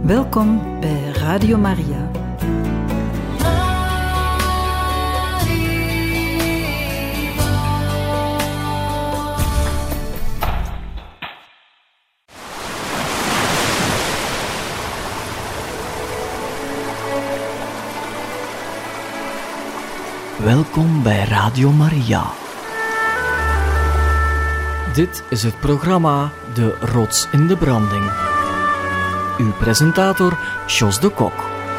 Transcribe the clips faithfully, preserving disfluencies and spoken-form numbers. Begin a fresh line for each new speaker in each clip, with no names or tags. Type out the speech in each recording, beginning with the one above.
Welkom bij Radio Maria.
Welkom bij Radio Maria.
Dit is het programma De Rots in de Branding. Uw presentator, Jos de Kok.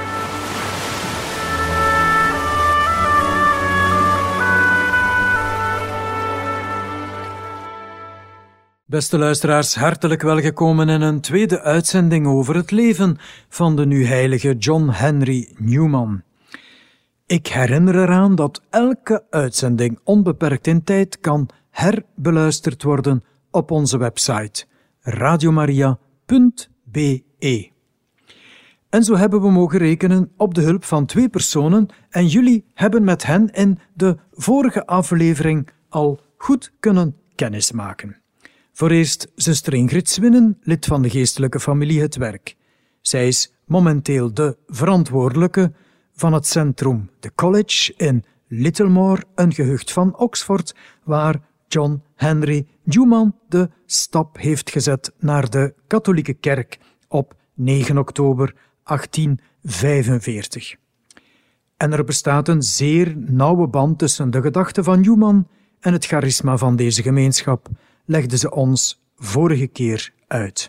Beste luisteraars, hartelijk welgekomen in een tweede uitzending over het leven van de nu heilige John Henry Newman. Ik herinner eraan dat elke uitzending onbeperkt in tijd kan herbeluisterd worden op onze website radiomaria punt b e. En zo hebben we mogen rekenen op de hulp van twee personen en jullie hebben met hen in de vorige aflevering al goed kunnen kennismaken. Voor eerst zuster Ingrid Swinnen, lid van de geestelijke familie Het Werk. Zij is momenteel de verantwoordelijke van het centrum The College in Littlemore, een gehucht van Oxford, waar John Henry Newman de stap heeft gezet naar de katholieke kerk op negen oktober achttien vijfenveertig. En er bestaat een zeer nauwe band tussen de gedachten van Newman en het charisma van deze gemeenschap, legde ze ons vorige keer uit.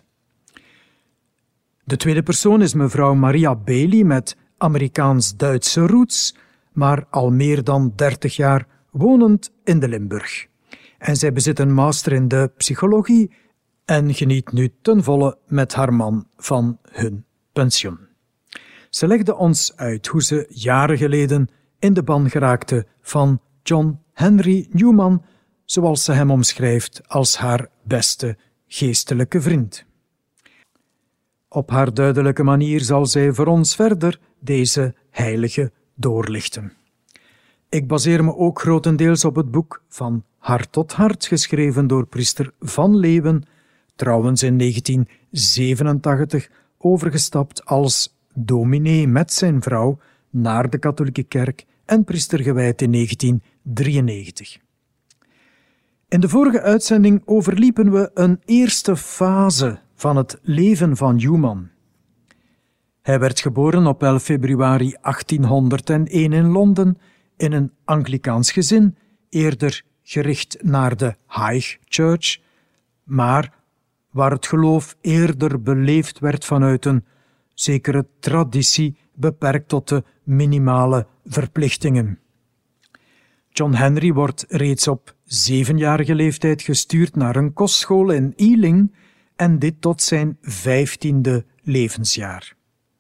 De tweede persoon is mevrouw Maria Bailey met Amerikaans-Duitse roots, maar al meer dan dertig jaar wonend in de Limburg. En zij bezit een master in de psychologie en geniet nu ten volle met haar man van hun pensioen. Ze legde ons uit hoe ze jaren geleden in de ban geraakte van John Henry Newman, zoals ze hem omschrijft als haar beste geestelijke vriend. Op haar duidelijke manier zal zij voor ons verder deze heilige doorlichten. Ik baseer me ook grotendeels op het boek Van Hart tot Hart, geschreven door priester Van Leeuwen, trouwens in negentien zevenentachtig overgestapt als dominee met zijn vrouw naar de katholieke kerk en priester gewijd in negentien drieënnegentig. In de vorige uitzending overliepen we een eerste fase van het leven van Newman. Hij werd geboren op elf februari achttienhonderdéén in Londen in een Anglikaans gezin, eerder gericht naar de High Church, maar waar het geloof eerder beleefd werd vanuit een zekere traditie beperkt tot de minimale verplichtingen. John Henry wordt reeds op zevenjarige leeftijd gestuurd naar een kostschool in Ealing en dit tot zijn vijftiende levensjaar.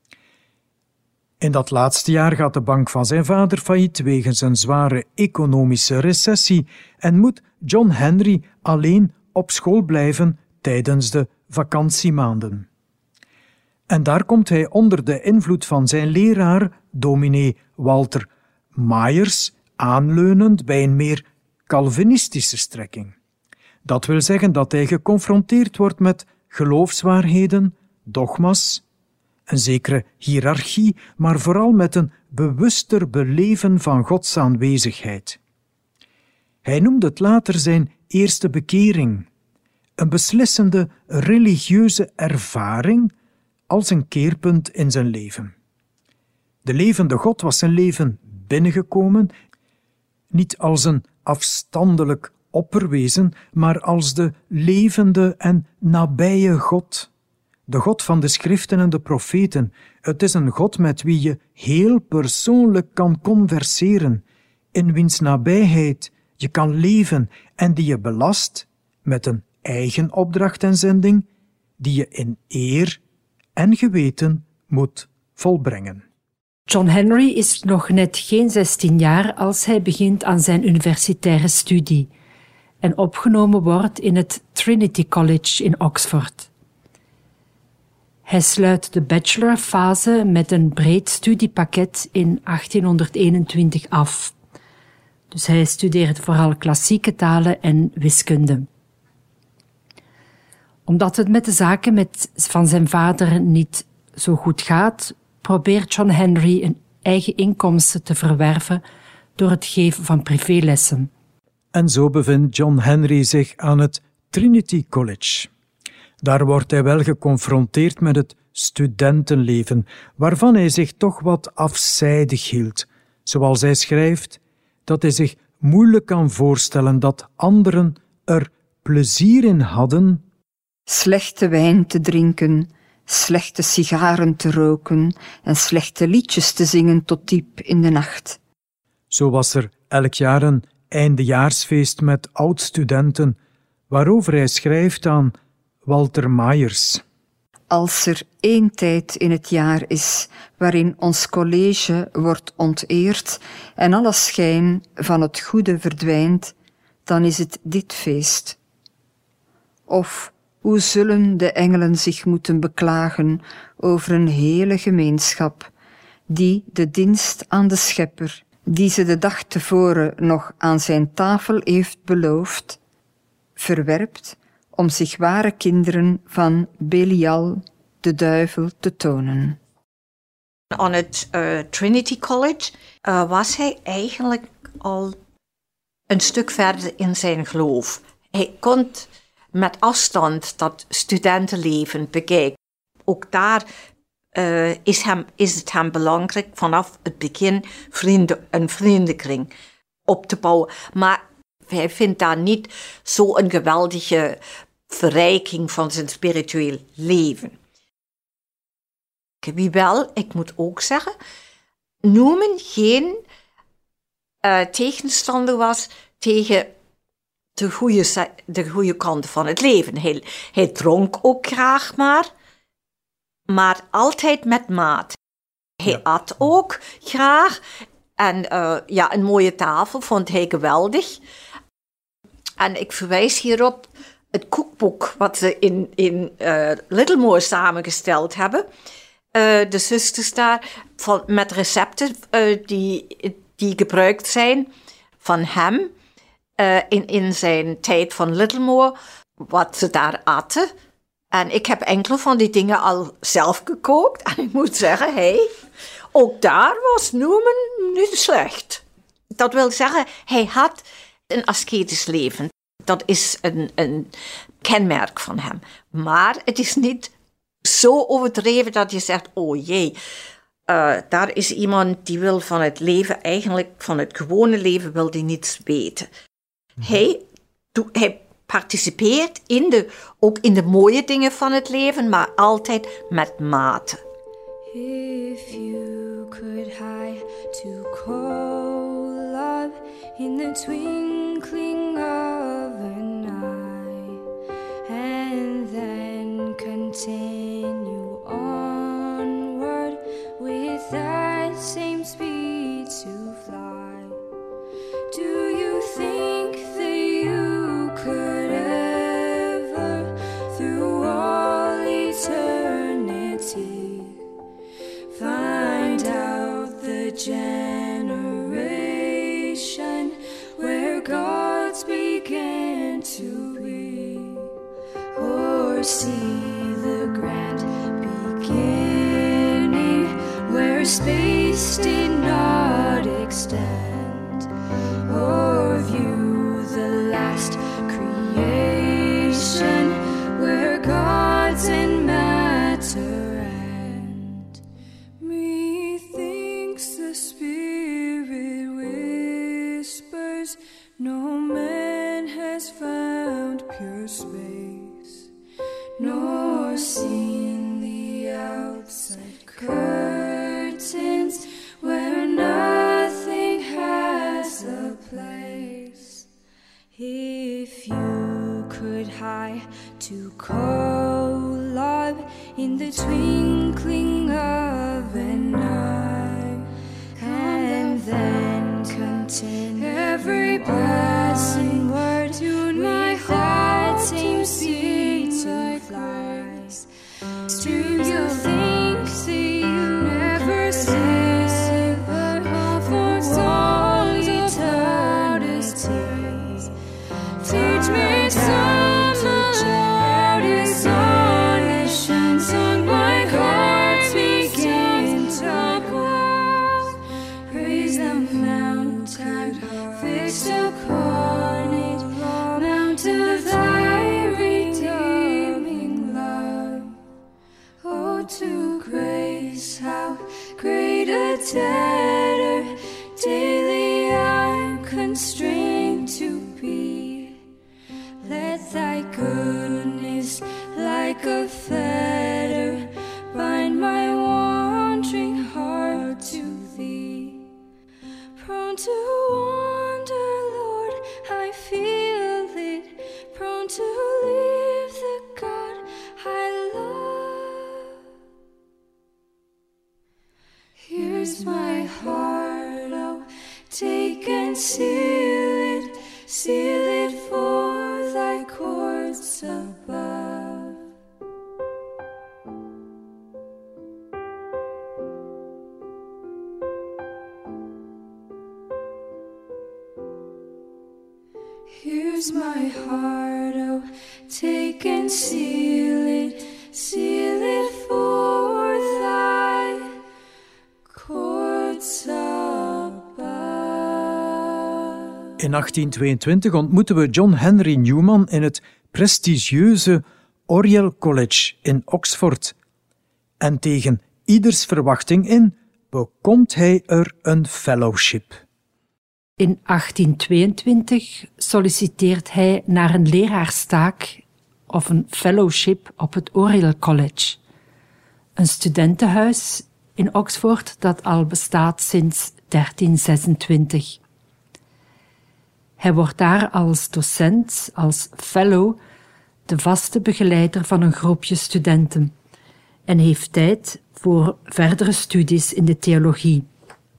In dat laatste jaar gaat de bank van zijn vader failliet wegens een zware economische recessie en moet John Henry alleen op school blijven tijdens de vakantiemaanden. En daar komt hij onder de invloed van zijn leraar, dominee Walter Myers, aanleunend bij een meer Calvinistische strekking. Dat wil zeggen dat hij geconfronteerd wordt met geloofswaarheden, dogma's, een zekere hiërarchie, maar vooral met een bewuster beleven van Gods aanwezigheid. Hij noemde het later zijn eerste bekering, een beslissende religieuze ervaring als een keerpunt in zijn leven. De levende God was zijn leven binnengekomen, niet als een afstandelijk opperwezen, maar als de levende en nabije God. De God van de schriften en de profeten. Het is een God met wie je heel persoonlijk kan converseren, in wiens nabijheid je kan leven en die je belast met een eigen opdracht en zending, die je in eer en geweten moet volbrengen.
John Henry is nog net geen zestien jaar als hij begint aan zijn universitaire studie en opgenomen wordt in het Trinity College in Oxford. Hij sluit de bachelorfase met een breed studiepakket in achttienhonderdeenentwintig af. Dus hij studeert vooral klassieke talen en wiskunde. Omdat het met de zaken met, van zijn vader niet zo goed gaat, probeert John Henry een eigen inkomsten te verwerven door het geven van privélessen.
En zo bevindt John Henry zich aan het Trinity College. Daar wordt hij wel geconfronteerd met het studentenleven, waarvan hij zich toch wat afzijdig hield. Zoals hij schrijft, dat hij zich moeilijk kan voorstellen dat anderen er plezier in hadden
slechte wijn te drinken, slechte sigaren te roken en slechte liedjes te zingen tot diep in de nacht.
Zo was er elk jaar een eindejaarsfeest met oud-studenten, waarover hij schrijft aan Walter Myers.
Als er één tijd in het jaar is waarin ons college wordt onteerd en alle schijn van het goede verdwijnt, dan is het dit feest. Of hoe zullen de engelen zich moeten beklagen over een hele gemeenschap, die de dienst aan de Schepper, die ze de dag tevoren nog aan zijn tafel heeft beloofd, verwerpt om zich ware kinderen van Belial, de duivel, te tonen.
Aan het uh, Trinity College uh, was hij eigenlijk al een stuk verder in zijn geloof. Hij kon met afstand dat studentenleven bekijken. Ook daar uh, is, hem, is het hem belangrijk vanaf het begin vrienden, een vriendenkring op te bouwen. Maar hij vindt daar niet zo'n geweldige verrijking van zijn spiritueel leven. Wie wel, ik moet ook zeggen, Newman geen uh, tegenstander was tegen de goede, de goede kanten van het leven. Hij, hij dronk ook graag maar, maar altijd met maat. Hij ja. at ook graag en uh, ja, een mooie tafel vond hij geweldig. En ik verwijs hierop het kookboek wat ze in, in uh, Littlemore samengesteld hebben. Uh, de zusters daar, van, met recepten uh, die, die gebruikt zijn van hem uh, in, in zijn tijd van Littlemore, wat ze daar aten. En ik heb enkele van die dingen al zelf gekookt. En ik moet zeggen, hey, ook daar was Newman niet slecht. Dat wil zeggen, hij had een ascetisch leven. Dat is een, een kenmerk van hem. Maar het is niet zo overdreven dat je zegt, oh jee, uh, daar is iemand die wil van het leven, eigenlijk van het gewone leven, wil die niets weten. Mm-hmm. Hij, do, hij participeert in de, ook in de mooie dingen van het leven, maar altijd met mate.
If you could hide to call love in the twinkling of an eye, and then continue onward with that same speed to fly, do you think that you could ever, through all eternity, find out the generation where gods began to be, or see the grand beginning where space did not extend, or view the last creation where gods and matter end? Methinks the spirit whispers, no man has found pure space, nor seen the outside curtains where nothing has a place. If you could hide to call love in the twinkling of an eye, and then continue every passing word to my heart seems sweet to fly. Do you think that you never say for all eternity? Teach me some melodic songs on my heart. a debtor, daily I'm constrained to be. Let thy goodness like a fetter bind my wandering heart to thee. Prone to wander, Lord, I feel it, prone to leave the God I love. Here's my heart, oh, take and seal it, seal it for thy courts above. Here's my heart, oh, take and seal it, seal it for thy courts above.
In achttien tweeëntwintig ontmoeten we John Henry Newman in het prestigieuze Oriel College in Oxford. En tegen ieders verwachting in bekomt hij er een fellowship.
In achttien tweeëntwintig solliciteert hij naar een leraarstaak of een fellowship op het Oriel College, een studentenhuis in Oxford dat al bestaat sinds dertien zesentwintig. Hij wordt daar als docent, als fellow, de vaste begeleider van een groepje studenten en heeft tijd voor verdere studies in de theologie.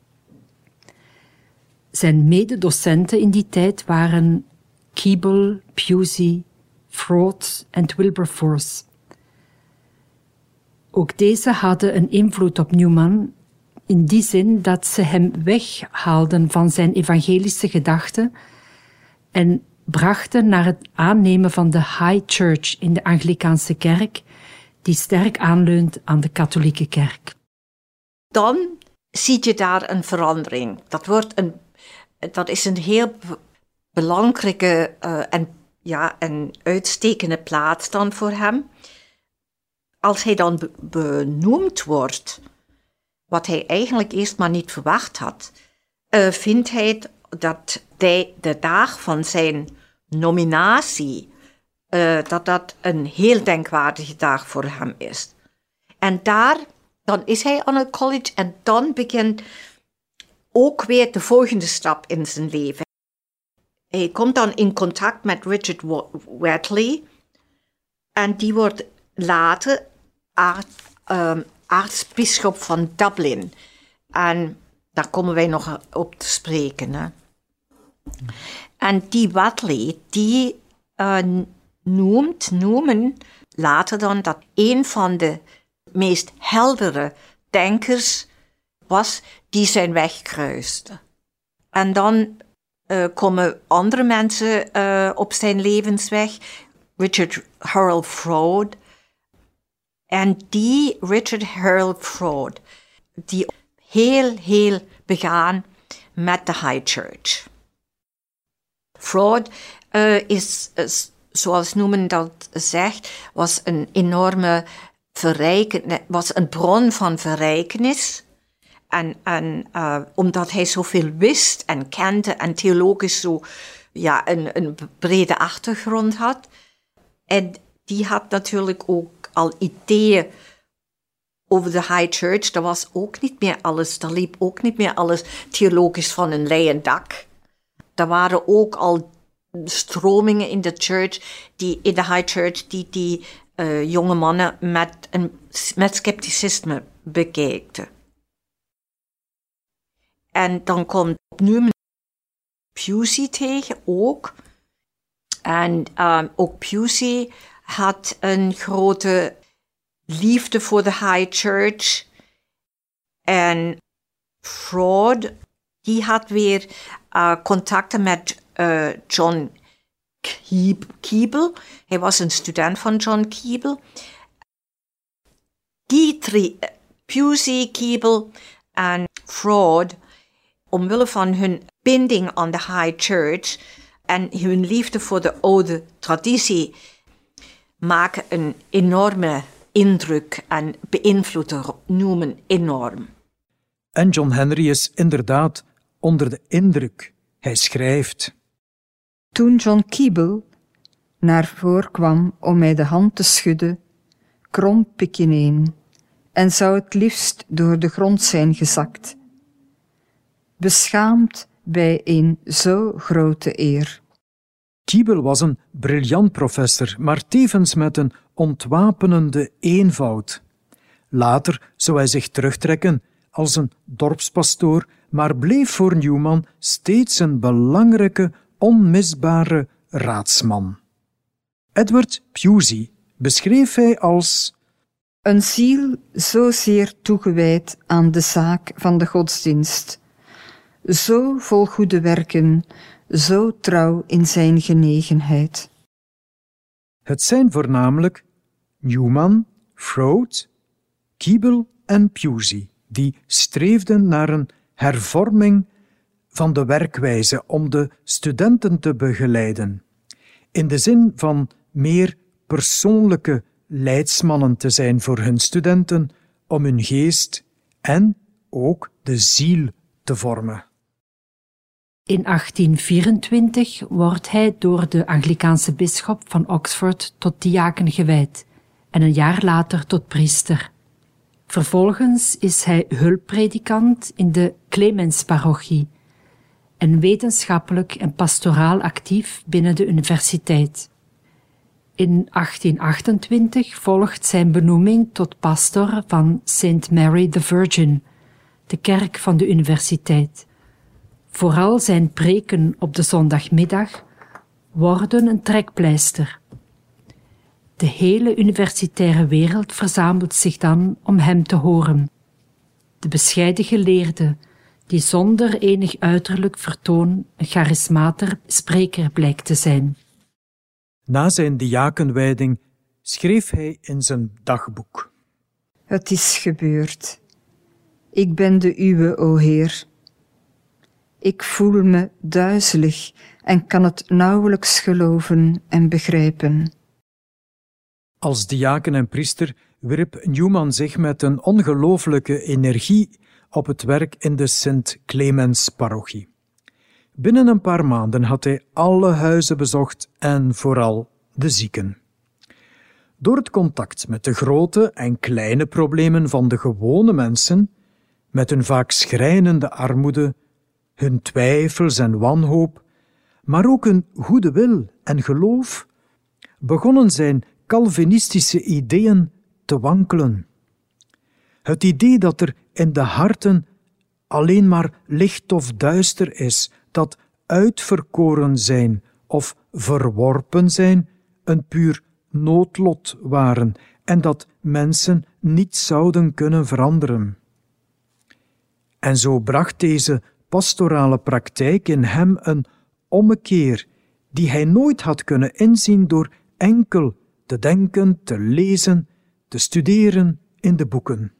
Zijn mededocenten in die tijd waren Keble, Pusey, Fraud en Wilberforce. Ook deze hadden een invloed op Newman in die zin dat ze hem weghaalden van zijn evangelische gedachten en brachten naar het aannemen van de High Church in de Anglicaanse kerk, die sterk aanleunt aan de katholieke kerk.
Dan zie je daar een verandering. Dat, wordt een, dat is een heel belangrijke uh, en ja, een uitstekende plaats dan voor hem. Als hij dan be- benoemd wordt, wat hij eigenlijk eerst maar niet verwacht had, uh, vindt hij dat de, de dag van zijn nominatie, uh, dat dat een heel denkwaardige dag voor hem is. En daar, dan is hij aan het college en dan begint ook weer de volgende stap in zijn leven. Hij komt dan in contact met Richard Whately en die wordt later aard, um, aartsbisschop van Dublin. En daar komen wij nog op te spreken. Hè. En die Whately, die uh, noemt, noemen later dan dat een van de meest heldere denkers was die zijn weg kruiste. En dan uh, komen andere mensen uh, op zijn levensweg, Richard Hurrell Froude. En die Richard Hurrell Froude, die heel, heel begaan met de High Church. Froude uh, is, is, zoals noemen dat zegt, was een enorme verrijken, was een bron van verrijkenis. En, en uh, omdat hij zoveel wist en kende en theologisch zo ja, een, een brede achtergrond had. En die had natuurlijk ook al ideeën over de High Church. Dat was ook niet meer alles, daar liep ook niet meer alles theologisch van een leien dak. Er waren ook al stromingen in de church, die, in de High Church, die die uh, jonge mannen met, een, met scepticisme bekijkten. En dan komt opnieuw Pusey tegen ook. En um, ook Pusey had een grote liefde voor de High Church. En Froude, die had weer uh, contacten met uh, John Keble. Hij was een student van John Keble. Die drie, Pusey, Keble en Froude, omwille van hun binding aan de High Church en hun liefde voor de oude traditie, maken een enorme indruk en beïnvloeden Newman enorm.
En John Henry is inderdaad onder de indruk. Hij schrijft:
Toen John Keble naar voren kwam om mij de hand te schudden, kromp ik ineen en zou het liefst door de grond zijn gezakt. Beschaamd bij een zo grote eer.
Keble was een briljant professor, maar tevens met een ontwapenende eenvoud. Later zou hij zich terugtrekken als een dorpspastoor, maar bleef voor Newman steeds een belangrijke, onmisbare raadsman. Edward Pusey beschreef hij als
een ziel zozeer toegewijd aan de zaak van de godsdienst, zo vol goede werken, zo trouw in zijn genegenheid.
Het zijn voornamelijk Newman, Froude, Keble en Pusey die streefden naar een hervorming van de werkwijze om de studenten te begeleiden, in de zin van meer persoonlijke leidsmannen te zijn voor hun studenten, om hun geest en ook de ziel te vormen.
In achttien vierentwintig wordt hij door de Anglikaanse bisschop van Oxford tot diaken gewijd en een jaar later tot priester. Vervolgens is hij hulppredikant in de Clemensparochie en wetenschappelijk en pastoraal actief binnen de universiteit. In achttien achtentwintig volgt zijn benoeming tot pastor van Saint Mary the Virgin, de kerk van de universiteit. Vooral zijn preken op de zondagmiddag worden een trekpleister. De hele universitaire wereld verzamelt zich dan om hem te horen. De bescheiden geleerde, die zonder enig uiterlijk vertoon een charismater spreker blijkt te zijn.
Na zijn diakenwijding schreef hij in zijn dagboek:
Het is gebeurd. Ik ben de uwe, o Heer. Ik voel me duizelig en kan het nauwelijks geloven en begrijpen.
Als diaken en priester wierp Newman zich met een ongelooflijke energie op het werk in de Sint Clemens-parochie. Binnen een paar maanden had hij alle huizen bezocht en vooral de zieken. Door het contact met de grote en kleine problemen van de gewone mensen, met hun vaak schrijnende armoede, hun twijfels en wanhoop, maar ook hun goede wil en geloof, begonnen zijn Calvinistische ideeën te wankelen. Het idee dat er in de harten alleen maar licht of duister is, dat uitverkoren zijn of verworpen zijn een puur noodlot waren en dat mensen niet zouden kunnen veranderen. En zo bracht deze pastorale praktijk in hem een ommekeer die hij nooit had kunnen inzien door enkel te denken, te lezen, te studeren in de boeken.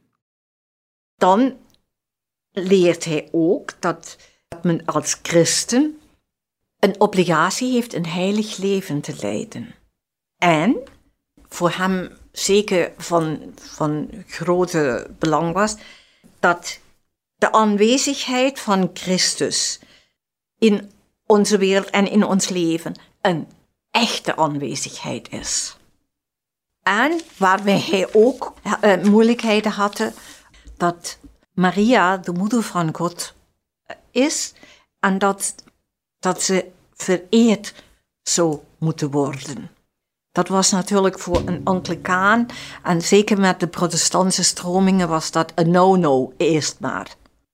Dan leert hij ook dat men als christen een obligatie heeft een heilig leven te leiden. En voor hem zeker van, van grote belang was dat de aanwezigheid van Christus in onze wereld en in ons leven een echte aanwezigheid is. En waarbij hij ook uh, moeilijkheden had, dat Maria de moeder van God is en dat, dat ze vereerd zou moeten worden. Dat was natuurlijk voor een Anglikaan en zeker met de protestantse stromingen was dat een no-no eerst maar.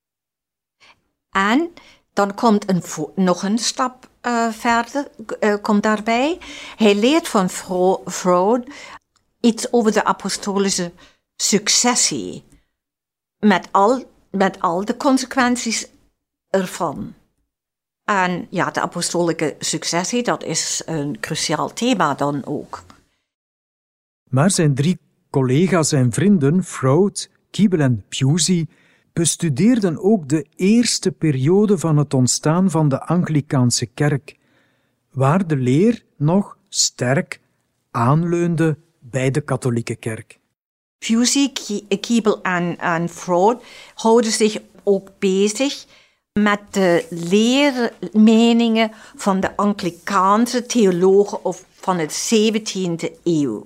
En dan komt een, nog een stap uh, verder, uh, komt daarbij. Hij leert van Froude iets over de apostolische successie, met al, met al de consequenties ervan. En ja, de apostolieke successie, dat is een cruciaal thema dan ook.
Maar zijn drie collega's en vrienden, Froude, Keble en Pusey, bestudeerden ook de eerste periode van het ontstaan van de Anglikaanse kerk, waar de leer nog sterk aanleunde bij de katholieke kerk.
Pusey, Keble en, en Froude houden zich ook bezig met de leermeningen van de Anglikaanse theologen of van de zeventiende eeuw.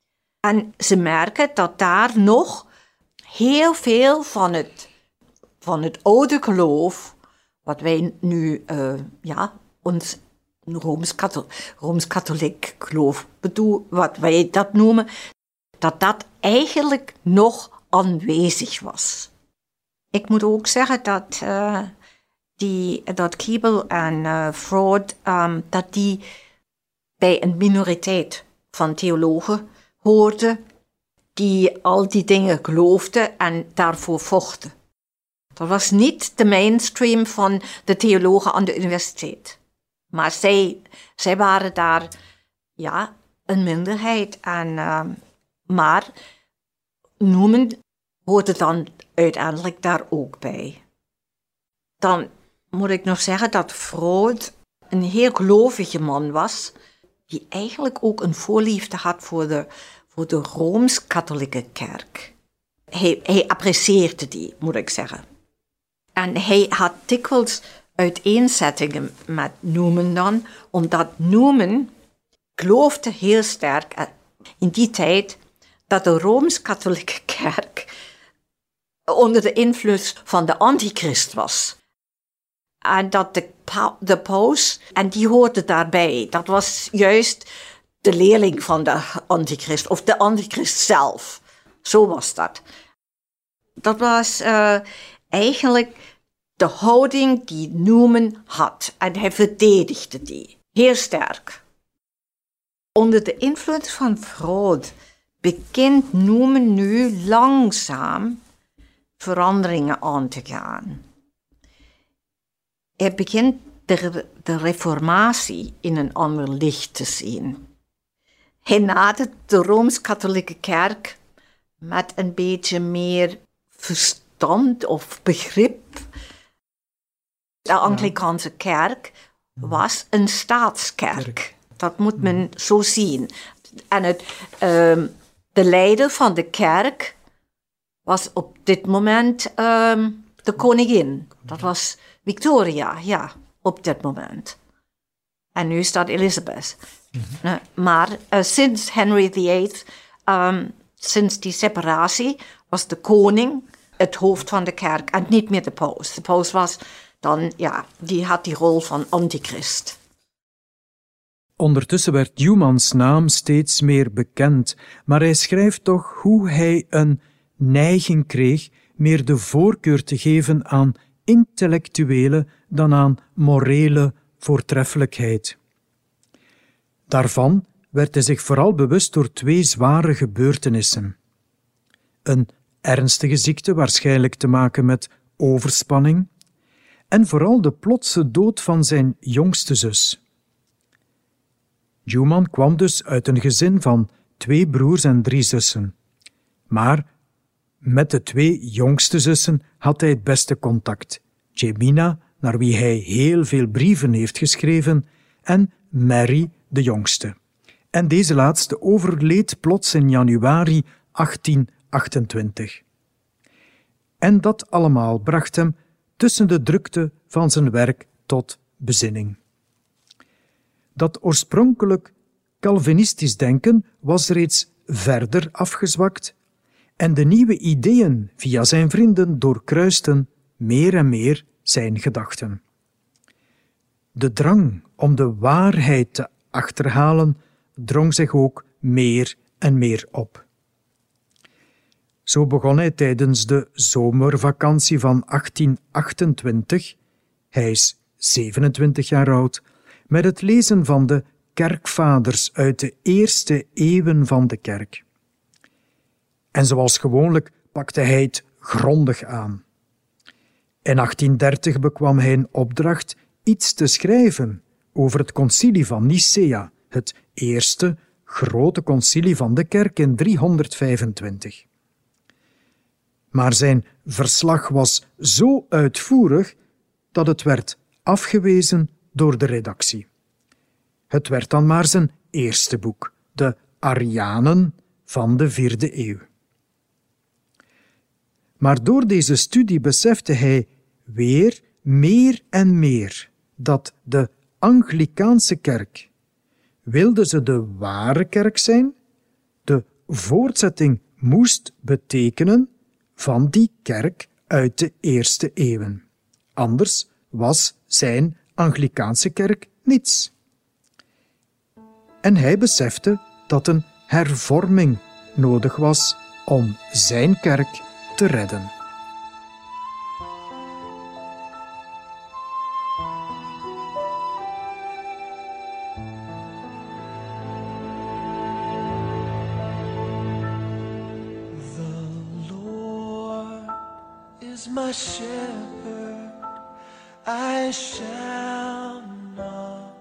En ze merken dat daar nog heel veel van het, van het oude geloof, wat wij nu, uh, ja, ons Rooms-katholiek, Rooms-katholiek geloof bedoel, wat wij dat noemen, dat dat eigenlijk nog aanwezig was. Ik moet ook zeggen dat, uh, die, dat Keble en uh, Freud, um, dat die bij een minoriteit van theologen hoorden die al die dingen geloofden en daarvoor vochten. Dat was niet de mainstream van de theologen aan de universiteit. Maar zij, zij waren daar, ja, een minderheid. En, uh, maar Newman hoorde dan uiteindelijk daar ook bij. Dan moet ik nog zeggen dat Freud een heel gelovige man was, die eigenlijk ook een voorliefde had voor de, voor de Rooms-katholieke kerk. Hij, hij apprecieerde die, moet ik zeggen. En hij had dikwijls uiteenzettingen met Newman dan, omdat Newman geloofde heel sterk in die tijd dat de Rooms-katholieke kerk onder de invloed van de antichrist was. En dat de, pa- de paus, en die hoorde daarbij, dat was juist de leerling van de antichrist, of de antichrist zelf. Zo was dat. Dat was uh, eigenlijk de houding die Newman had. En hij verdedigde die heel sterk. Onder de invloed van Freud begint Newman nu langzaam veranderingen aan te gaan. Hij begint de, de reformatie in een ander licht te zien. Hij nadert de Rooms-katholieke kerk met een beetje meer verstand of begrip. De Anglikaanse kerk was een staatskerk. Dat moet men zo zien. En het, um, de leider van de kerk was op dit moment um, de koningin. Dat was Victoria, ja, op dit moment. En nu is dat Elizabeth. Mm-hmm. Maar uh, sinds Henry de Achtste, um, sinds die separatie, was de koning het hoofd van de kerk en niet meer de paus. De paus was dan, ja, die had die rol van antichrist.
Ondertussen werd Newmans naam steeds meer bekend, maar hij schrijft toch hoe hij een neiging kreeg meer de voorkeur te geven aan intellectuele dan aan morele voortreffelijkheid. Daarvan werd hij zich vooral bewust door twee zware gebeurtenissen. Een ernstige ziekte, waarschijnlijk te maken met overspanning, en vooral de plotse dood van zijn jongste zus. Newman kwam dus uit een gezin van twee broers en drie zussen. Maar met de twee jongste zussen had hij het beste contact. Jemima, naar wie hij heel veel brieven heeft geschreven, en Mary, de jongste. En deze laatste overleed plots in januari achttien achtentwintig. En dat allemaal bracht hem tussen de drukte van zijn werk tot bezinning. Dat oorspronkelijk Calvinistisch denken was reeds verder afgezwakt en de nieuwe ideeën via zijn vrienden doorkruisten meer en meer zijn gedachten. De drang om de waarheid te achterhalen drong zich ook meer en meer op. Zo begon hij tijdens de zomervakantie van achttien achtentwintig, hij is zevenentwintig jaar oud, met het lezen van de kerkvaders uit de eerste eeuwen van de kerk. En zoals gewoonlijk pakte hij het grondig aan. In achttien dertig bekwam hij een opdracht iets te schrijven over het concilie van Nicea, het eerste grote concilie van de kerk in driehonderdvijfentwintig. Maar zijn verslag was zo uitvoerig dat het werd afgewezen door de redactie. Het werd dan maar zijn eerste boek, de Arianen van de vierde eeuw. Maar door deze studie besefte hij weer meer en meer dat de Anglicaanse kerk, wilde ze de ware kerk zijn, de voortzetting moest betekenen van die kerk uit de eerste eeuwen. Anders was zijn Anglicaanse kerk niets. En hij besefte dat een hervorming nodig was om zijn kerk te redden.
My shepherd, I shall not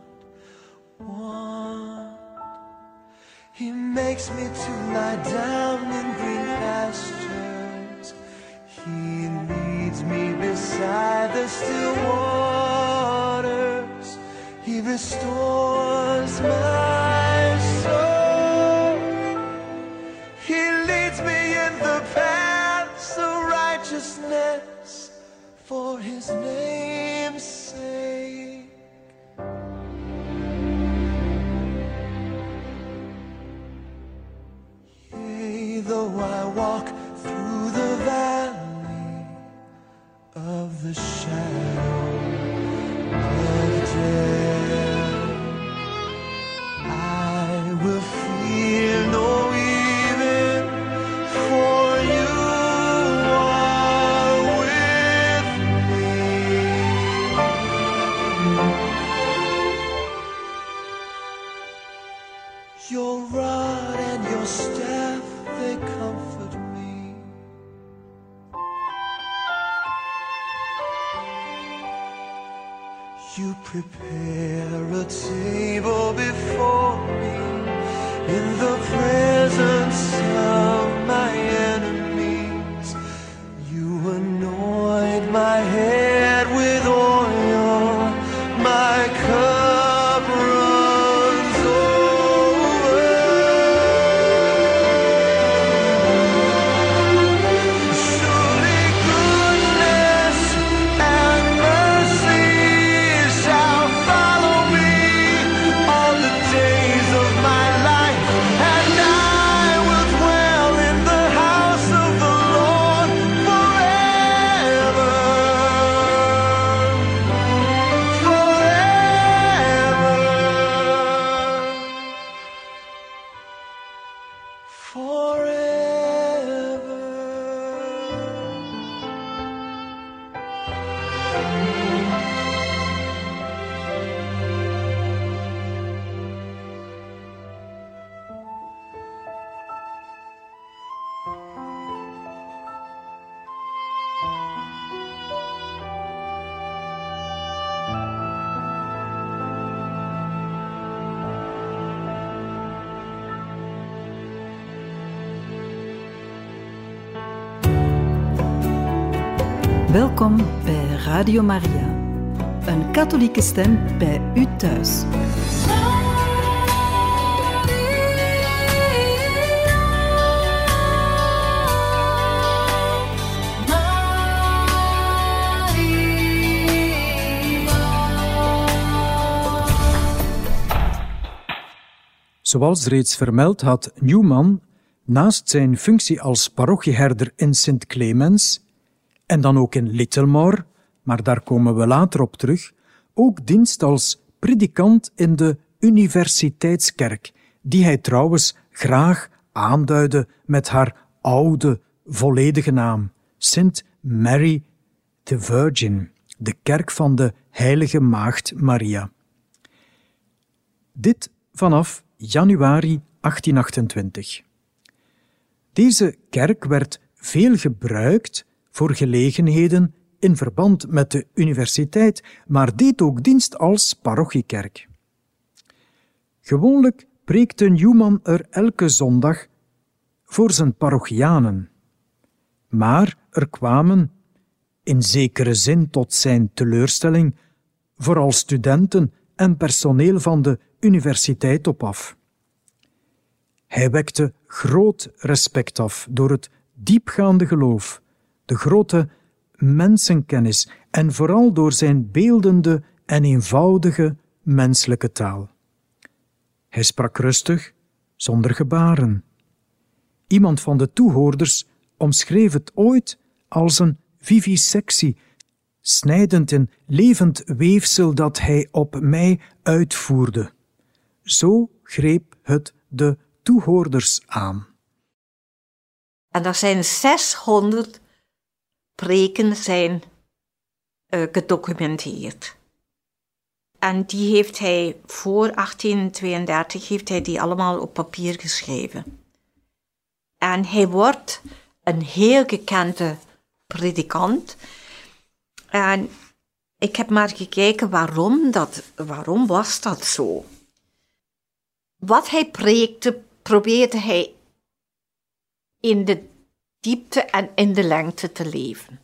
want. He makes me to lie down in green pastures. He leads me beside the still waters. He restores my soul. He leads me in the paths of righteousness for his name's sake. Yea, though I walk through the valley of the shadow of death, I will fear no evil, for you are with me. Your rod and your staff, they comfort me. You prepare a table before me in the presence of my enemies. You anoint my head with oil, my cup runs over. Surely goodness and mercy shall follow me all the days of my life, and I will dwell in the house of the Lord forever. Forever.
Welkom bij Radio Maria, een katholieke stem bij u thuis.
Zoals reeds vermeld had Newman, naast zijn functie als parochieherder in Sint Clemens en dan ook in Littlemore, maar daar komen we later op terug, ook dienst als predikant in de Universiteitskerk, die hij trouwens graag aanduidde met haar oude, volledige naam, Saint Mary the Virgin, de kerk van de Heilige Maagd Maria. Dit vanaf januari achttien achtentwintig. Deze kerk werd veel gebruikt voor gelegenheden in verband met de universiteit, maar deed ook dienst als parochiekerk. Gewoonlijk preekte Newman er elke zondag voor zijn parochianen, maar er kwamen, in zekere zin tot zijn teleurstelling, vooral studenten en personeel van de universiteit op af. Hij wekte groot respect af door het diepgaande geloof de grote mensenkennis en vooral door zijn beeldende en eenvoudige menselijke taal. Hij sprak rustig, zonder gebaren. Iemand van de toehoorders omschreef het ooit als een vivisectie, snijdend in levend weefsel dat hij op mij uitvoerde. Zo greep het de toehoorders aan.
En er zijn zeshonderd preken zijn uh, gedocumenteerd. En die heeft hij voor achttien tweeëndertig heeft hij die allemaal op papier geschreven. En hij wordt een heel gekende predikant. En ik heb maar gekeken waarom, dat, waarom was dat zo. Wat hij preekte, probeerde hij in de diepte en in de lengte te leven.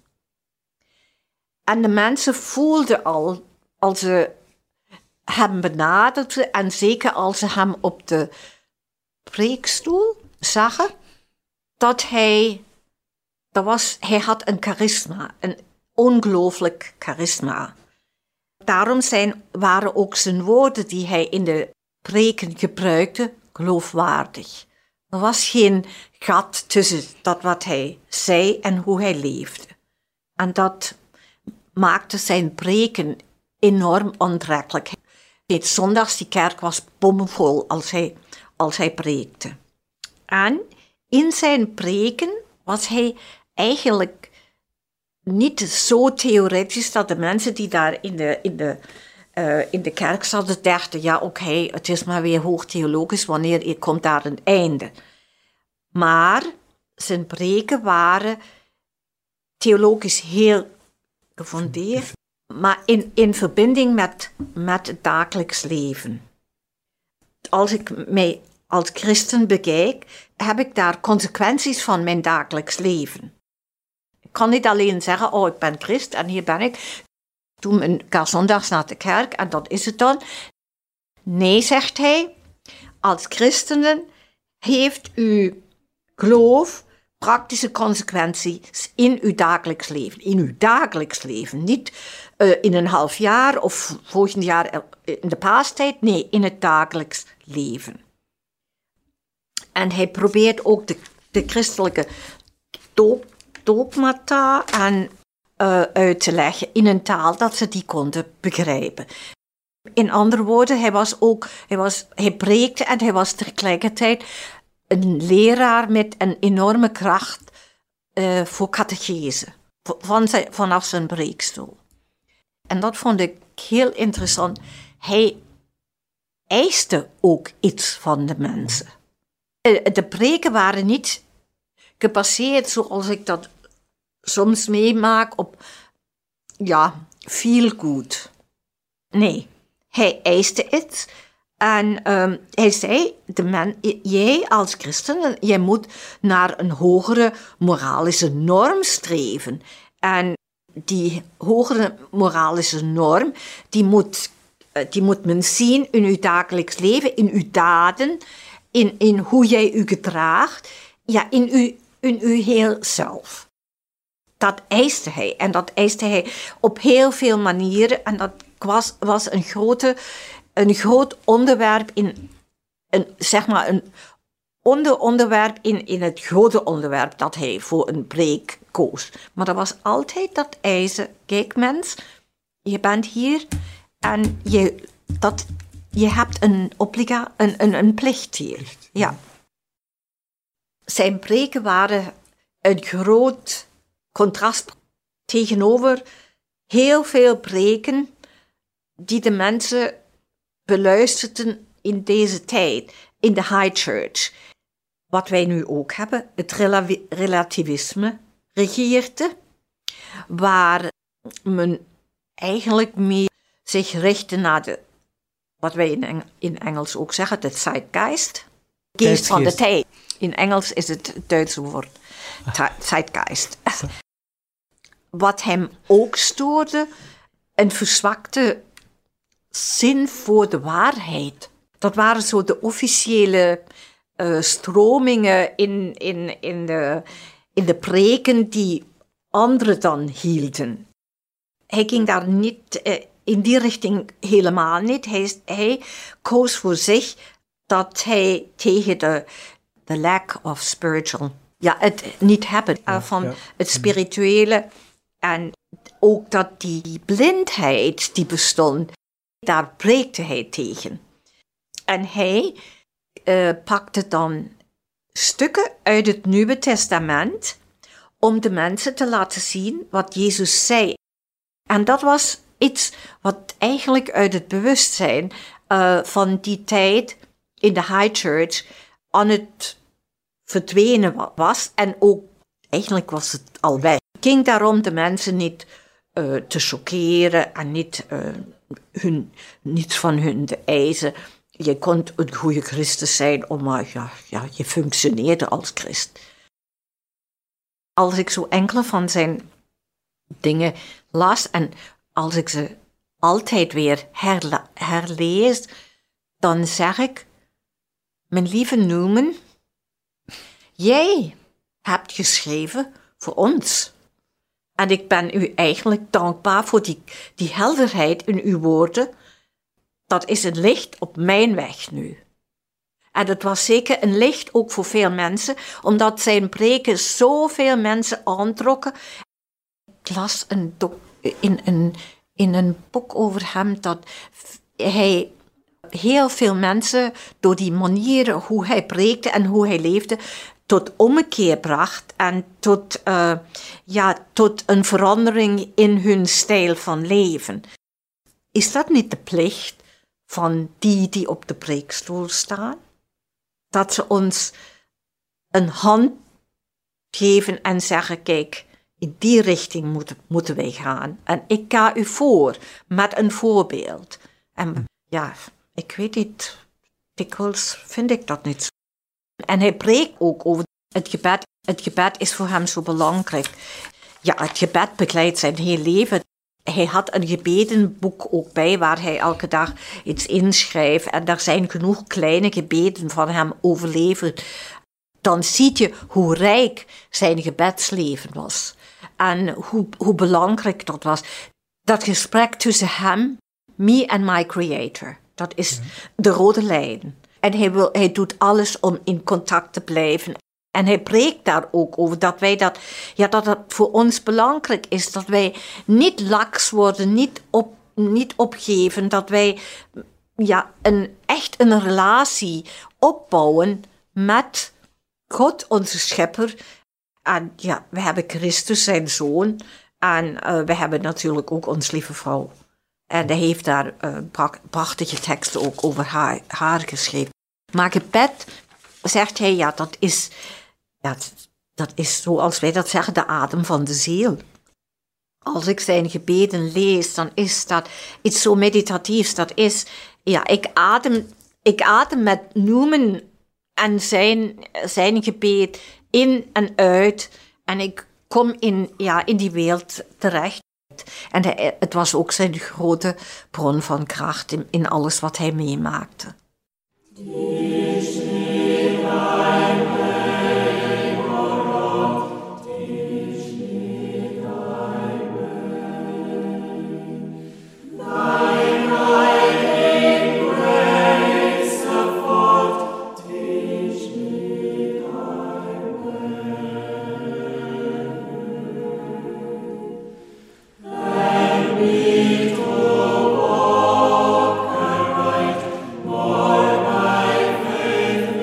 En de mensen voelden al, als ze hem benaderden, en zeker als ze hem op de preekstoel zagen, dat hij, dat was, hij had een charisma, een ongelooflijk charisma. Daarom zijn, waren ook zijn woorden die hij in de preken gebruikte geloofwaardig. Er was geen gat tussen dat wat hij zei en hoe hij leefde. En dat maakte zijn preken enorm aantrekkelijk. Weet, zondags, die kerk was bomvol als hij, als hij preekte. En in zijn preken was hij eigenlijk niet zo theoretisch dat de mensen die daar in de, in de, uh, in de kerk zaten dachten, ja oké, okay, het is maar weer hoogtheologisch, wanneer komt daar een einde. Maar zijn preken waren theologisch heel gefundeerd, maar in, in verbinding met, met het dagelijks leven. Als ik mij als christen bekijk, heb ik daar consequenties van mijn dagelijks leven. Ik kan niet alleen zeggen, oh ik ben christ en hier ben ik. Ik doe een keer zondags naar de kerk en dat is het dan. Nee, zegt hij, als christenen heeft uw geloof praktische consequenties in uw dagelijks leven. In uw dagelijks leven. Niet uh, in een half jaar of volgend jaar in de paastijd. Nee, in het dagelijks leven. En hij probeert ook de, de christelijke doop, doopmata aan, uh, uit te leggen in een taal dat ze die konden begrijpen. In andere woorden, hij was ook, hij, was, hij preekte en hij was tegelijkertijd een leraar met een enorme kracht uh, voor catechese, van zijn, vanaf zijn preekstoel. En dat vond ik heel interessant. Hij eiste ook iets van de mensen. Uh, de preken waren niet gebaseerd zoals ik dat soms meemaak op, ja, feel good. Nee, hij eiste iets. En um, hij zei, de man, jij als christen, jij moet naar een hogere moralische norm streven. En die hogere moralische norm, die moet, die moet men zien in uw dagelijks leven, in uw daden, in, in hoe jij u gedraagt, ja, in uw, in uw heel zelf. Dat eiste hij. En dat eiste hij op heel veel manieren. En dat was, was een grote... Een groot onderwerp in, een, zeg maar een onderonderwerp in, in het grote onderwerp dat hij voor een preek koos. Maar er was altijd dat eisen. Kijk mens, je bent hier en je, dat, je hebt een, obliga, een, een, een plicht hier. Ja. Zijn preken waren een groot contrast tegenover heel veel preken die de mensen beluisterden in deze tijd, in de high church. Wat wij nu ook hebben, het rela- relativisme regeerde, waar men eigenlijk meer zich richtte naar de, wat wij in, Eng- in Engels ook zeggen, de zeitgeist, geest van de tijd. In Engels is het het Duitse woord, zeitgeist. Wat hem ook stoorde, een verzwakte zin voor de waarheid. Dat waren zo de officiële uh, stromingen in, in, in, de, in de preken die anderen dan hielden. Hij ging daar niet uh, in die richting helemaal niet. Hij, hij koos voor zich dat hij tegen de, de lack of spiritual, ja, het niet hebben uh, van ja, ja. het spirituele en ook dat die blindheid die bestond, daar preekte hij tegen. En hij uh, pakte dan stukken uit het Nieuwe Testament om de mensen te laten zien wat Jezus zei. En dat was iets wat eigenlijk uit het bewustzijn uh, van die tijd in de High Church aan het verdwenen was. En ook, eigenlijk was het al weg. Het ging daarom de mensen niet uh, te choqueren en niet, uh, hun, niets van hun te eisen. Je kon een goede Christus zijn, maar ja, ja, je functioneerde als Christ. Als ik zo enkele van zijn dingen las en als ik ze altijd weer herla- herlees, dan zeg ik, mijn lieve Newman, jij hebt geschreven voor ons. En ik ben u eigenlijk dankbaar voor die, die helderheid in uw woorden. Dat is een licht op mijn weg nu. En het was zeker een licht ook voor veel mensen, omdat zijn preken zoveel mensen aantrokken. Ik las een do- in, een, in een boek over hem dat hij heel veel mensen door die manier hoe hij preekte en hoe hij leefde tot ommekeer bracht en tot, uh, ja, tot een verandering in hun stijl van leven. Is dat niet de plicht van die die op de preekstoel staan? Dat ze ons een hand geven en zeggen, kijk, in die richting moeten, moeten wij gaan. En ik ga u voor met een voorbeeld. En ja, ik weet niet, dikwijls vind ik dat niet zo. En hij preekt ook over het gebed. Het gebed is voor hem zo belangrijk. Ja, het gebed begeleidt zijn heel leven. Hij had een gebedenboek ook bij waar hij elke dag iets inschrijft. En daar zijn genoeg kleine gebeden van hem overleverd. Dan zie je hoe rijk zijn gebedsleven was. En hoe, hoe belangrijk dat was. Dat gesprek tussen hem, me en my creator. Dat is de rode lijn. En hij, wil, hij doet alles om in contact te blijven. En hij preekt daar ook over dat wij dat, ja, dat het voor ons belangrijk is. Dat wij niet laks worden, niet, op, niet opgeven. Dat wij ja, een, echt een relatie opbouwen met God, onze schepper. En ja, we hebben Christus, zijn zoon. En uh, we hebben natuurlijk ook onze lieve vrouw. En hij heeft daar uh, prachtige teksten ook over haar, haar geschreven. Maar gebed, zegt hij, ja, dat is, ja, dat is zoals wij dat zeggen, de adem van de ziel. Als ik zijn gebeden lees, dan is dat iets zo meditatiefs. Dat is, ja, ik adem, ik adem met Newman en zijn, zijn gebed in en uit. En ik kom in, ja, in die wereld terecht. En hij, het was ook zijn grote bron van kracht in, in alles wat hij meemaakte.
More by faith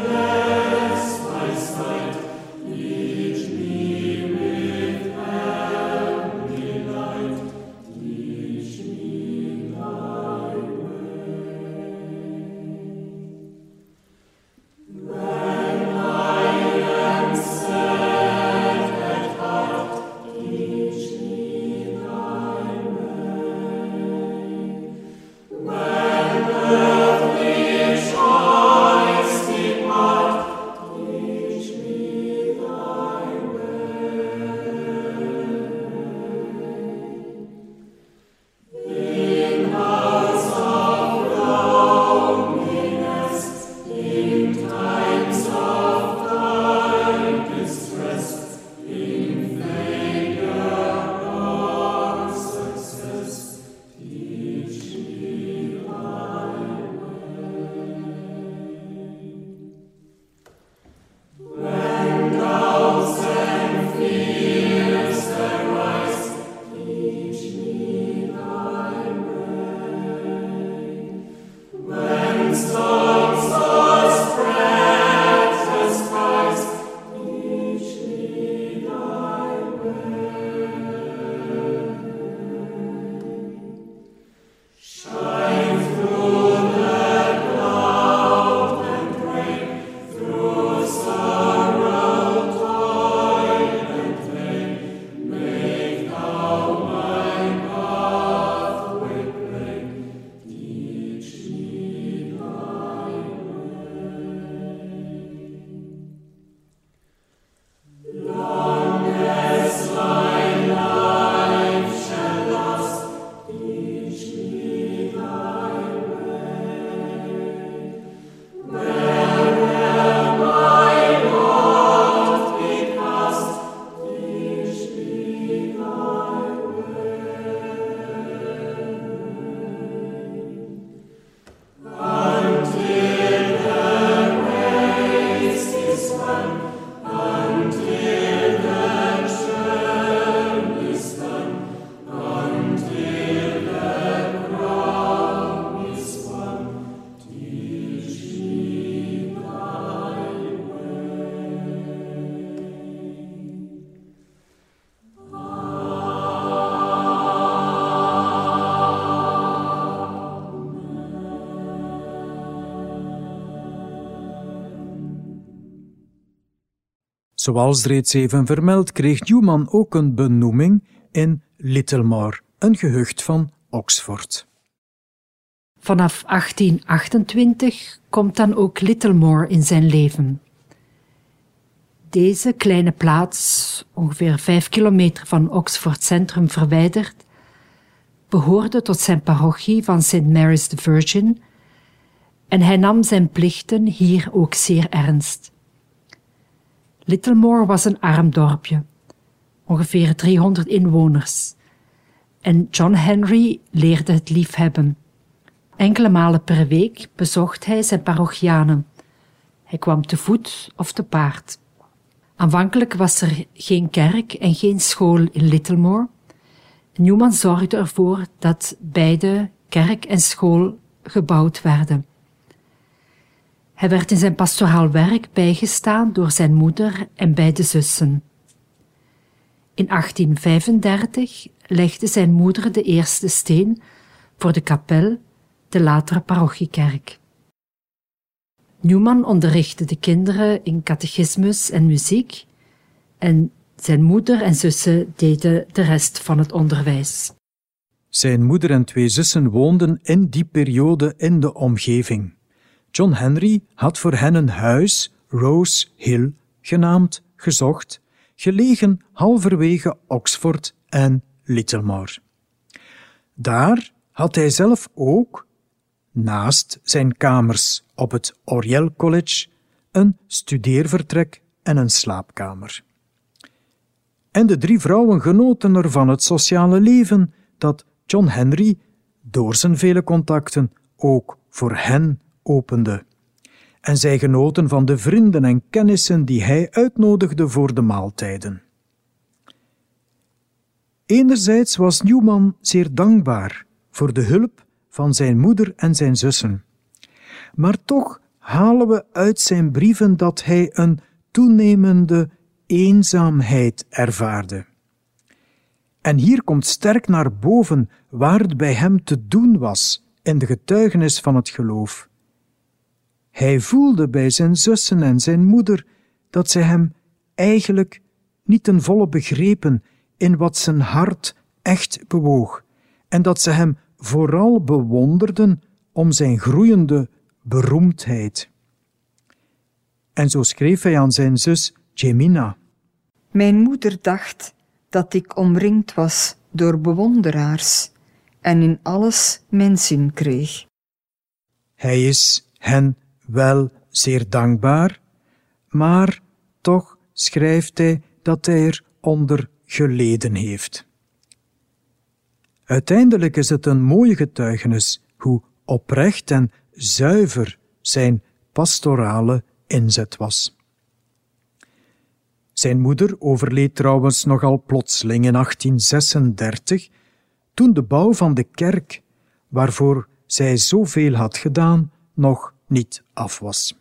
Zoals reeds even vermeld, kreeg Newman ook een benoeming in Littlemore, een gehucht van Oxford.
Vanaf achttien achtentwintig komt dan ook Littlemore in zijn leven. Deze kleine plaats, ongeveer vijf kilometer van Oxford Centrum verwijderd, behoorde tot zijn parochie van Saint Mary's the Virgin en hij nam zijn plichten hier ook zeer ernst. Littlemore was een arm dorpje, ongeveer driehonderd inwoners, en John Henry leerde het liefhebben. Enkele malen per week bezocht hij zijn parochianen. Hij kwam te voet of te paard. Aanvankelijk was er geen kerk en geen school in Littlemore. Newman zorgde ervoor dat beide kerk en school gebouwd werden. Hij werd in zijn pastoraal werk bijgestaan door zijn moeder en beide zussen. In achttien vijfendertig legde zijn moeder de eerste steen voor de kapel, de latere parochiekerk. Newman onderrichtte de kinderen in catechismus en muziek en zijn moeder en zussen deden de rest van het onderwijs.
Zijn moeder en twee zussen woonden in die periode in de omgeving. John Henry had voor hen een huis, Rose Hill genaamd, gezocht, gelegen halverwege Oxford en Littlemore. Daar had hij zelf ook, naast zijn kamers op het Oriel College, een studeervertrek en een slaapkamer. En de drie vrouwen genoten ervan het sociale leven dat John Henry, door zijn vele contacten, ook voor hen opende. En zij genoten van de vrienden en kennissen die hij uitnodigde voor de maaltijden. Enerzijds was Newman zeer dankbaar voor de hulp van zijn moeder en zijn zussen. Maar toch halen we uit zijn brieven dat hij een toenemende eenzaamheid ervaarde. En hier komt sterk naar boven waar het bij hem te doen was in de getuigenis van het geloof. Hij voelde bij zijn zussen en zijn moeder dat zij hem eigenlijk niet ten volle begrepen in wat zijn hart echt bewoog en dat ze hem vooral bewonderden om zijn groeiende beroemdheid. En zo schreef hij aan zijn zus Jemina:
Mijn moeder dacht dat ik omringd was door bewonderaars en in alles mijn zin kreeg.
Hij is hen wel zeer dankbaar, maar toch schrijft hij dat hij er onder geleden heeft. Uiteindelijk is het een mooie getuigenis hoe oprecht en zuiver zijn pastorale inzet was. Zijn moeder overleed trouwens nogal plotseling in achttien zesendertig, toen de bouw van de kerk, waarvoor zij zoveel had gedaan, nog niet af was.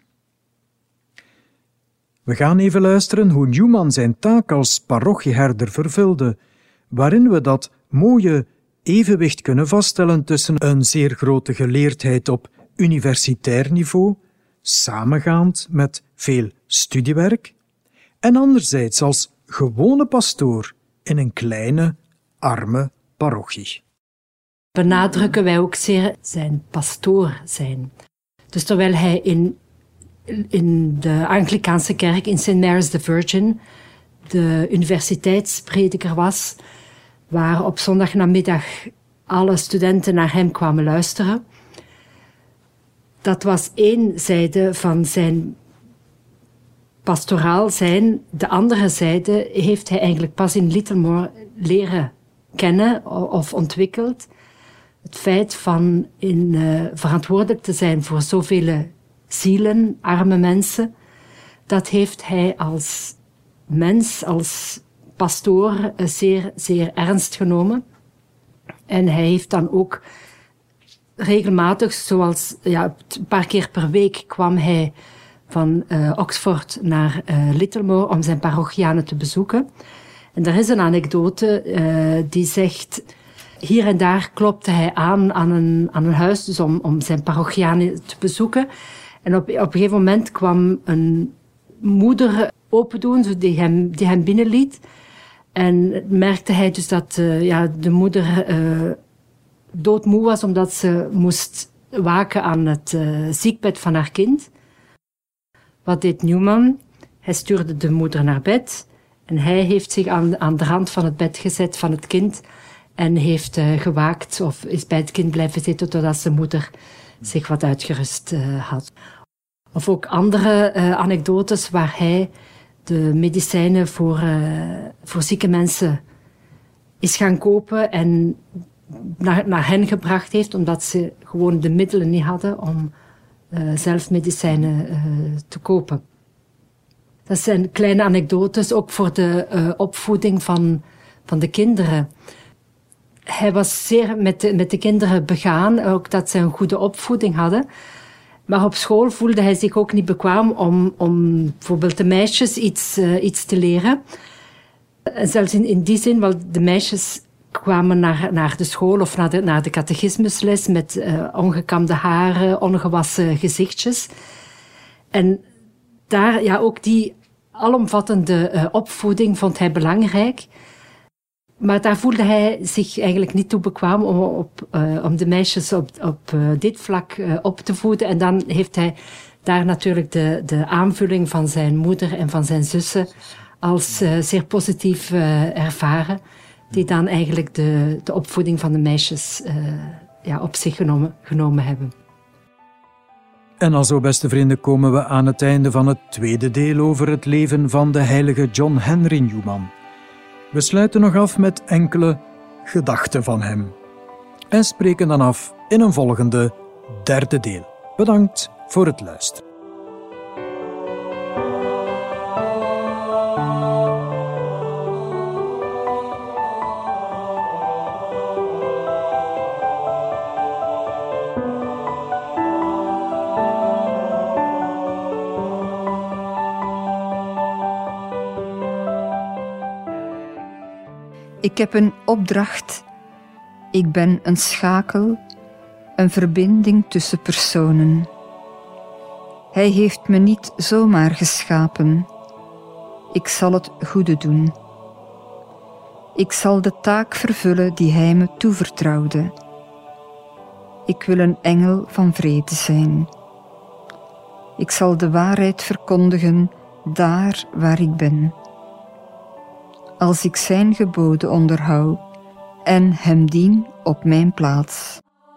We gaan even luisteren hoe Newman zijn taak als parochieherder vervulde, waarin we dat mooie evenwicht kunnen vaststellen tussen een zeer grote geleerdheid op universitair niveau, samengaand met veel studiewerk, en anderzijds als gewone pastoor in een kleine, arme parochie.
Benadrukken wij ook zeer zijn pastoor zijn. Dus terwijl hij in, in de Anglicaanse kerk in Saint Mary's the Virgin de universiteitsprediker was, waar op zondagnamiddag alle studenten naar hem kwamen luisteren. Dat was één zijde van zijn pastoraal zijn. De andere zijde heeft hij eigenlijk pas in Littlemore leren kennen of ontwikkeld. Het feit van in, uh, verantwoordelijk te zijn voor zoveel zielen, arme mensen, dat heeft hij als mens, als pastoor, uh, zeer, zeer ernst genomen. En hij heeft dan ook regelmatig, zoals ja, een paar keer per week, kwam hij van uh, Oxford naar uh, Littlemore om zijn parochianen te bezoeken. En er is een anekdote uh, die zegt, hier en daar klopte hij aan aan een, aan een huis dus om, om zijn parochianen te bezoeken. En op, op een gegeven moment kwam een moeder open doen, zo die, hem, die hem binnenliet. En merkte hij dus dat uh, ja, de moeder uh, doodmoe was omdat ze moest waken aan het uh, ziekbed van haar kind. Wat deed Newman? Hij stuurde de moeder naar bed en hij heeft zich aan, aan de rand van het bed gezet van het kind en heeft uh, gewaakt of is bij het kind blijven zitten totdat zijn moeder zich wat uitgerust uh, had. Of ook andere uh, anekdotes waar hij de medicijnen voor, uh, voor zieke mensen is gaan kopen en naar, naar hen gebracht heeft, omdat ze gewoon de middelen niet hadden om uh, zelf medicijnen uh, te kopen. Dat zijn kleine anekdotes, ook voor de uh, opvoeding van, van de kinderen. Hij was zeer met de, met de kinderen begaan, ook dat ze een goede opvoeding hadden. Maar op school voelde hij zich ook niet bekwaam om, om bijvoorbeeld de meisjes iets, uh, iets te leren. En zelfs in, in die zin, want de meisjes kwamen naar, naar de school of naar de, naar de catechismusles met uh, ongekamde haren, ongewassen gezichtjes. En daar, ja, ook die alomvattende uh, opvoeding vond hij belangrijk. Maar daar voelde hij zich eigenlijk niet toe bekwaam om, op, uh, om de meisjes op, op uh, dit vlak uh, op te voeden. En dan heeft hij daar natuurlijk de, de aanvulling van zijn moeder en van zijn zussen als uh, zeer positief uh, ervaren. Die dan eigenlijk de, de opvoeding van de meisjes uh, ja, op zich genomen, genomen hebben.
En alzo, beste vrienden, komen we aan het einde van het tweede deel over het leven van de heilige John Henry Newman. We sluiten nog af met enkele gedachten van hem. En spreken dan af in een volgende derde deel. Bedankt voor het luisteren.
Ik heb een opdracht. Ik ben een schakel, een verbinding tussen personen. Hij heeft me niet zomaar geschapen. Ik zal het goede doen. Ik zal de taak vervullen die hij me toevertrouwde. Ik wil een engel van vrede zijn. Ik zal de waarheid verkondigen daar waar ik ben. Als ik zijn geboden onderhoud en hem dien op mijn plaats.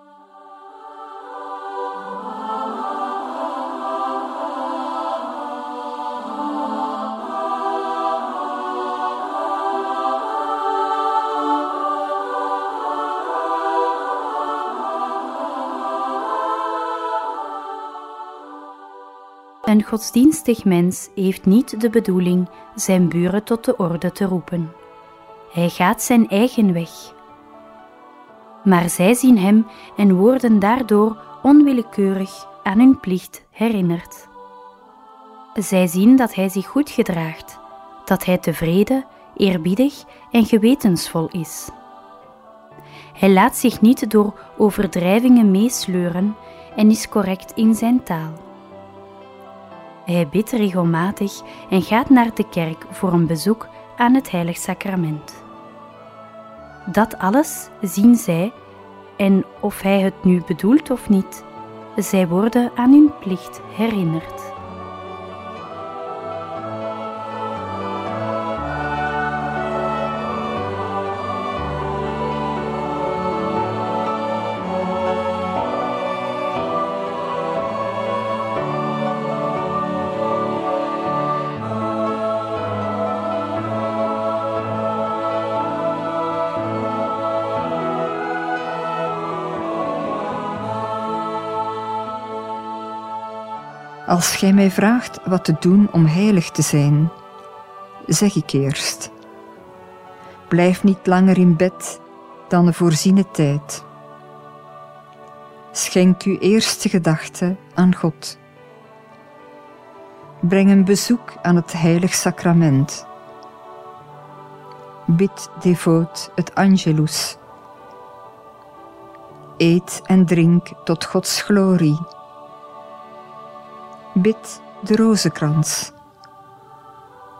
Een godsdienstig mens heeft niet de bedoeling zijn buren tot de orde te roepen. Hij gaat zijn eigen weg. Maar zij zien hem en worden daardoor onwillekeurig aan hun plicht herinnerd. Zij zien dat hij zich goed gedraagt, dat hij tevreden, eerbiedig en gewetensvol is. Hij laat zich niet door overdrijvingen meesleuren en is correct in zijn taal. Hij bidt regelmatig en gaat naar de kerk voor een bezoek aan het heilig sacrament. Dat alles zien zij en of hij het nu bedoelt of niet, zij worden aan hun plicht herinnerd.
Als gij mij vraagt wat te doen om heilig te zijn, zeg ik eerst: blijf niet langer in bed dan de voorziene tijd. Schenk uw eerste gedachte aan God. Breng een bezoek aan het heilig sacrament. Bid devoot het Angelus. Eet en drink tot Gods glorie. Bid de rozenkrans.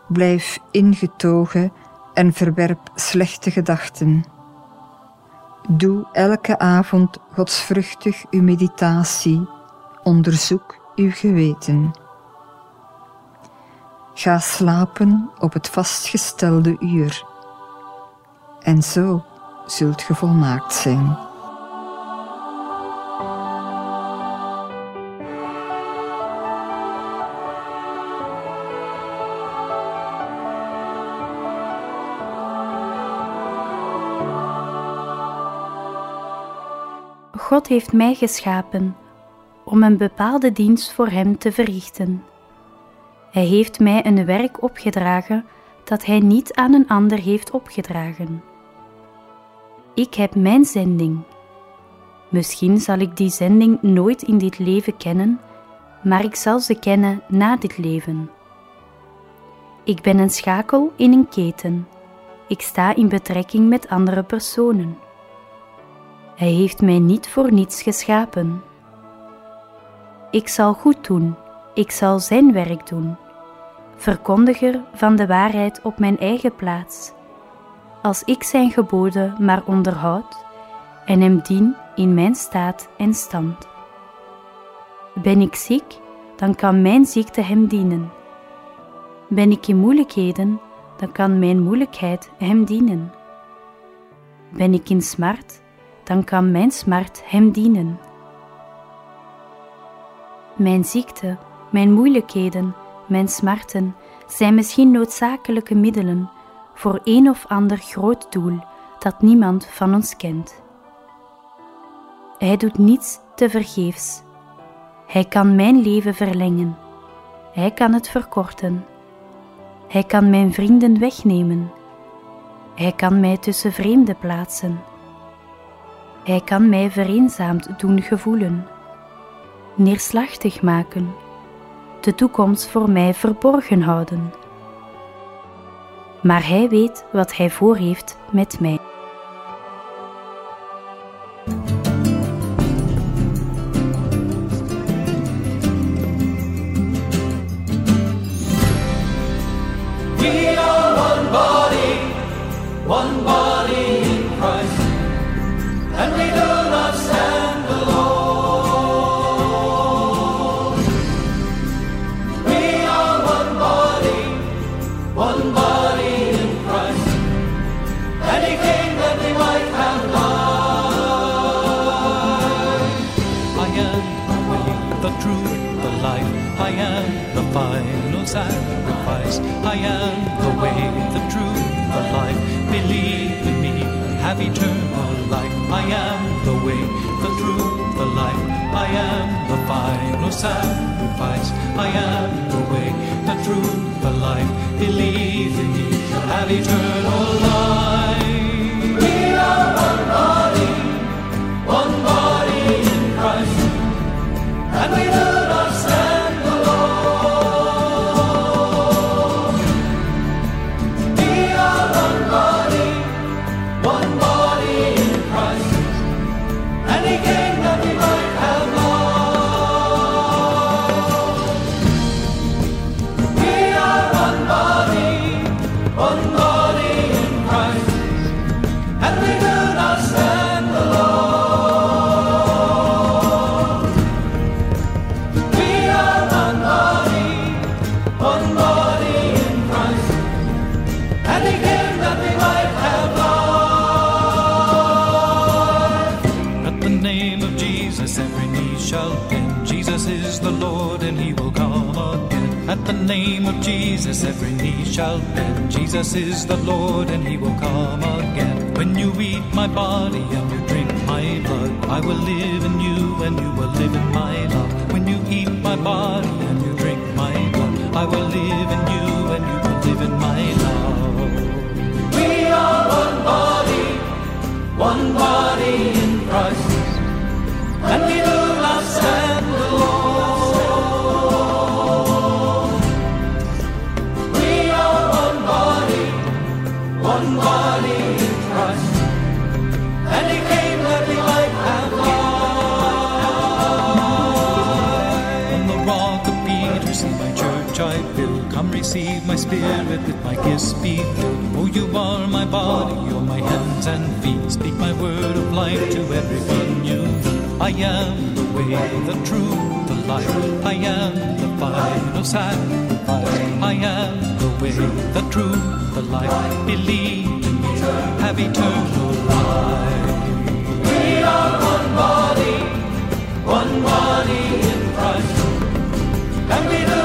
Blijf ingetogen en verwerp slechte gedachten. Doe elke avond godsvruchtig uw meditatie. Onderzoek uw geweten. Ga slapen op het vastgestelde uur. En zo zult ge volmaakt zijn.
God heeft mij geschapen om een bepaalde dienst voor Hem te verrichten. Hij heeft mij een werk opgedragen dat Hij niet aan een ander heeft opgedragen. Ik heb mijn zending. Misschien zal ik die zending nooit in dit leven kennen, maar ik zal ze kennen na dit leven. Ik ben een schakel in een keten. Ik sta in betrekking met andere personen. Hij heeft mij niet voor niets geschapen. Ik zal goed doen, ik zal zijn werk doen, verkondiger van de waarheid op mijn eigen plaats, als ik zijn geboden maar onderhoud en hem dien in mijn staat en stand. Ben ik ziek, dan kan mijn ziekte hem dienen. Ben ik in moeilijkheden, dan kan mijn moeilijkheid hem dienen. Ben ik in smart, dan kan mijn smart hem dienen. Mijn ziekte, mijn moeilijkheden, mijn smarten zijn misschien noodzakelijke middelen voor een of ander groot doel dat niemand van ons kent. Hij doet niets te vergeefs. Hij kan mijn leven verlengen. Hij kan het verkorten. Hij kan mijn vrienden wegnemen. Hij kan mij tussen vreemden plaatsen. Hij kan mij vereenzaamd doen gevoelen, neerslachtig maken, de toekomst voor mij verborgen houden. Maar Hij weet wat Hij voor heeft met mij.
We are one body, one body in Christ, and we do not stand alone. We are one body, one body in Christ, and He came that we might have life.
I am the way, the truth, the life. I am the final sacrifice. I am the way, the truth, the life. Believe in me, have eternal life. I am the way, the truth, the life. I am the final sacrifice. I am the way, the truth, the life. Believe in me, have eternal life.
We are one body, one body in Christ, and we do not stand alone. We are one body, one body in Christ, and He came that we might have life. We are one body, one body in Christ, and we do not stand alone. We are one body, one body in Christ, and He came that we might have life.
At the name of Jesus, every knee shall bend. Jesus is the Lord, and He will come again. At the name of Jesus, every knee shall bend. Jesus is the Lord, and He will come again. When you eat my body and you drink my blood, I will live in you, and you will live in my love. When you eat my body and you drink my blood, I will live in you, and you will live in my love.
We are one body, one body in Christ, and we do not stand alone. We are one body, one body in Christ, and He came that we might have life.
On the rock of Peter, see my church I build. Come receive receive my spirit with my gifts be filled. Oh, you are my body, you're my hands and feet. Speak my word of life to everyone you meet. I am the way, the truth, the life. I am the final sacrifice. I am the way, the truth, the life. Believe in me, have eternal life. We are one body, one body in Christ, and we